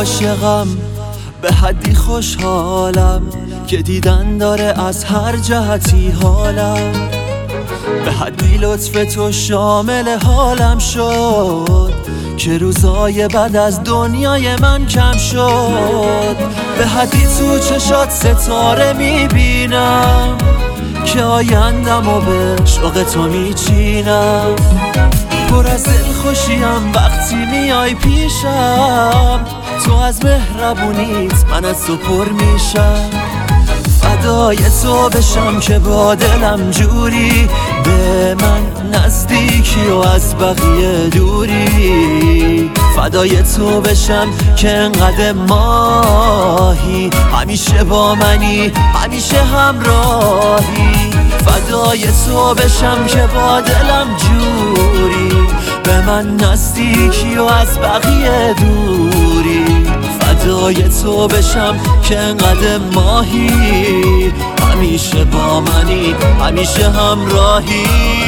عاشقم، به حدی خوشحالم که دیدن داره از هر جهتی حالم. به حدی لطف تو شامل حالم شد که روزای بعد از دنیای من کم شد. به حدی تو چشات ستاره میبینم که آیندم و به شوق تو میچینم. پر از دلخوشیم وقتی میای پیشم، تو از مهربونیت من از تو پر میشم. فدای تو بشم که با دلم جوری، به من نزدیکی و از بقیه دوری. فدای تو بشم که انقدر ماهی، همیشه با منی همیشه همراهی. فدای تو بشم که با دلم جوری، به من نزدیکی و از بقیه دوری. فدای تو بشم که انقدر ماهی، همیشه با منی همیشه همراهی.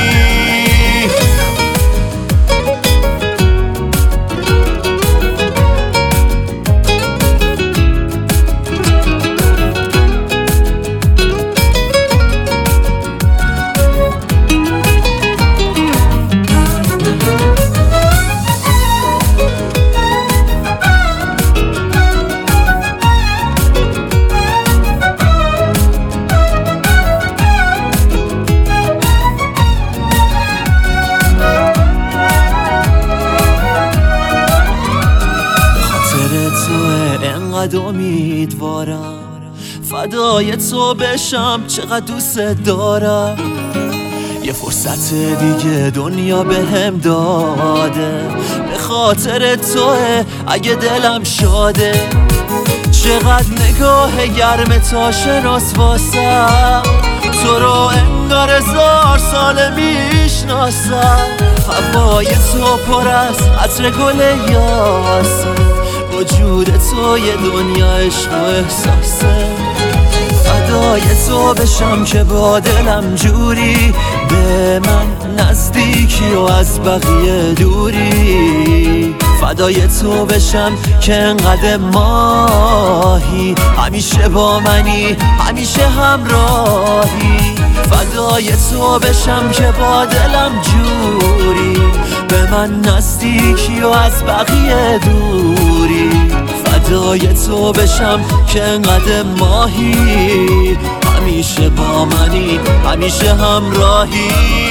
انقدر امیدوارم فدای تو بشم، چقدر دوست دارم. یه فرصت دیگه دنیا بهم داده، به خاطر توه اگه دلم شاده. چقدر نگاه گرم تا شناس واسم، تو رو انگار 1000 ساله میشناسم. هوای تو پر از عطر گل یاسمین، وجود تو یه دنیا عشق و احساسه. فدای تو بشم که با دلم جوری، به من نزدیکی و از بقیه دوری. فدای تو بشم که انقدر ماهی، همیشه با منی همیشه همراهی. فدای تو بشم که با دلم جوری، به من نزدیکی و از بقیه دوری. فدای تو بشم که انقدر ماهی، همیشه با منی همیشه همراهی.